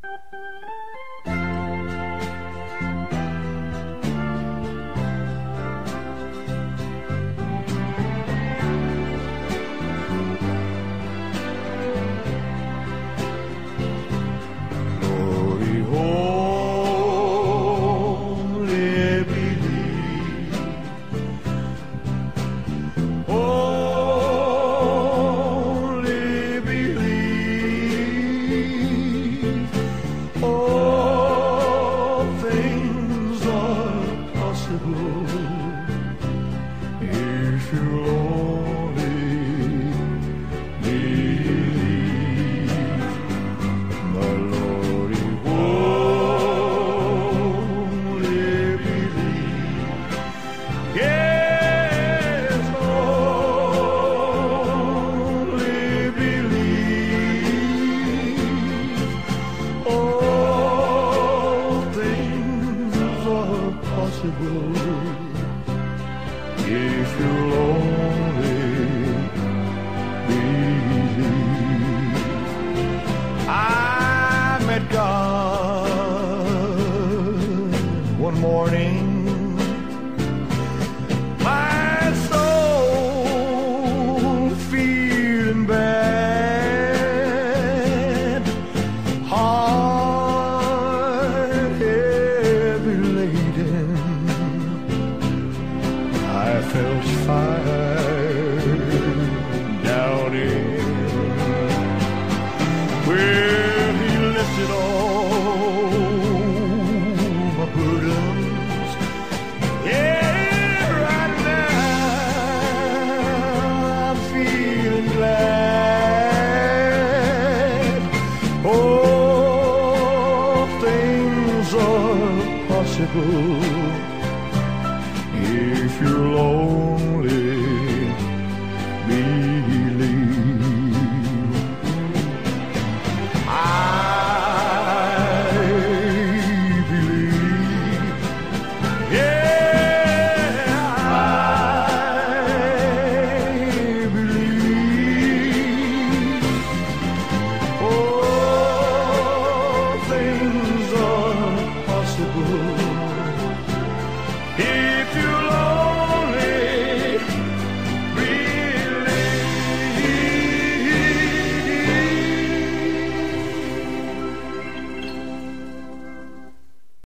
If you'll only believe, my Lord, if only believe, yes, only believe, all things are possible. If you'll only believe. I met God one morning. My soul feeling bad, heart heavy laden. I felt fire down in. Well, he lifted all my burdens. Yeah, right now I'm feeling glad. All things are possible if you'll only